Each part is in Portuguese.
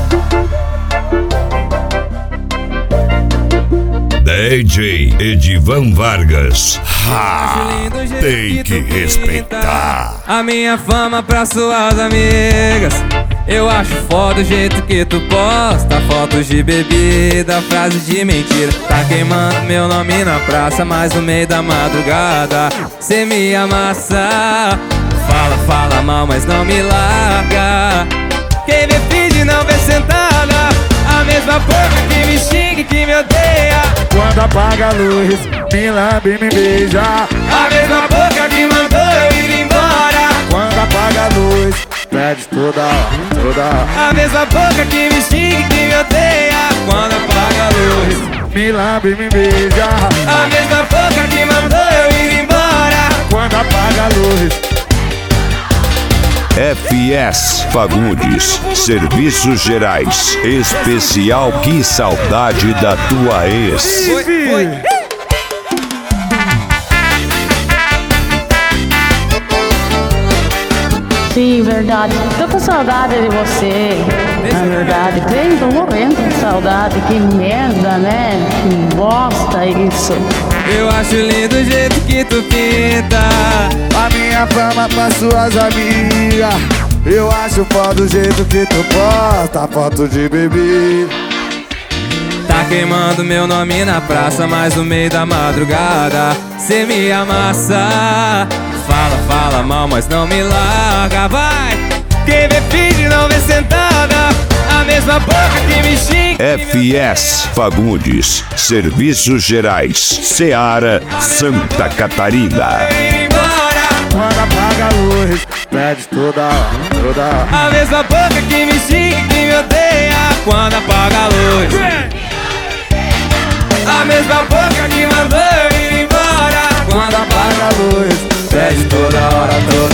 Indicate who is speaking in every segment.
Speaker 1: DJ Edivan Vargas. Tem que respeitar.
Speaker 2: A minha fama pra suas amigas. Eu acho foda o jeito que tu posta fotos de bebida, frases de mentira. Tá queimando meu nome na praça, mas no meio da madrugada cê me amassa. Fala mal, mas não me larga. Quem vê finge não vê sentada. A mesma boca que me xinga e que me odeia.
Speaker 3: Quando apaga a luz, me lambe e me beija.
Speaker 2: A mesma boca que mandou eu ir embora.
Speaker 3: Quando apaga a luz, pede toda hora.
Speaker 2: A mesma boca que me xinga e que me odeia. Quando apaga a luz,
Speaker 3: me lambe e me beija.
Speaker 2: a mesma boca que mandou eu ir embora.
Speaker 3: Quando apaga a luz.
Speaker 1: FS Fagundes, Serviços Gerais. Especial Que Saudade da Tua Ex.
Speaker 2: Foi.
Speaker 4: Sim, verdade. Tô com saudade de você. Na verdade, creio, tô morrendo de saudade. Que merda, né? Que bosta isso.
Speaker 2: Eu acho lindo o jeito que tu pinta.
Speaker 3: A minha fama pra suas amigas. Eu acho foda o jeito que tu posta foto de bebê.
Speaker 2: Tá queimando meu nome na praça, mas no meio da madrugada cê me amassa. Fala mal, mas não me larga, vai. Quem vê finge não vê sentada. A mesma boca que me xinga.
Speaker 1: FS Fagundes, Serviços Gerais. Ceará, Santa Catarina.
Speaker 3: Quando apaga a luz, pede toda hora.
Speaker 2: A mesma boca que me xinga e que me odeia. Quando apaga a luz. A mesma boca que mandou eu ir embora. Quando apaga a luz, pede toda hora.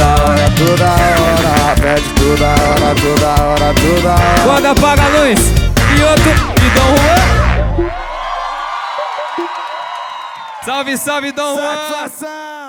Speaker 3: Pede toda hora.
Speaker 2: Quando apaga a luz. E outro de Dom Juan. Salve, Dom Juan.
Speaker 3: Satisfação.